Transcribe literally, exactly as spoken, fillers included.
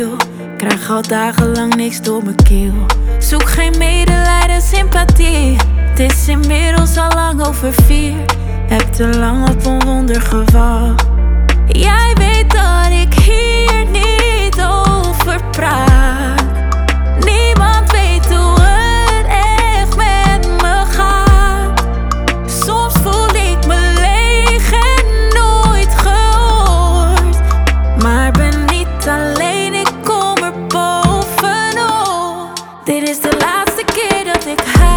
Krijg al dagenlang niks door mijn keel. Zoek geen medelijden, sympathie. Het is inmiddels al lang over vier. Heb te lang op een wonder gewacht. Jij weet dat ik hier niet over praat.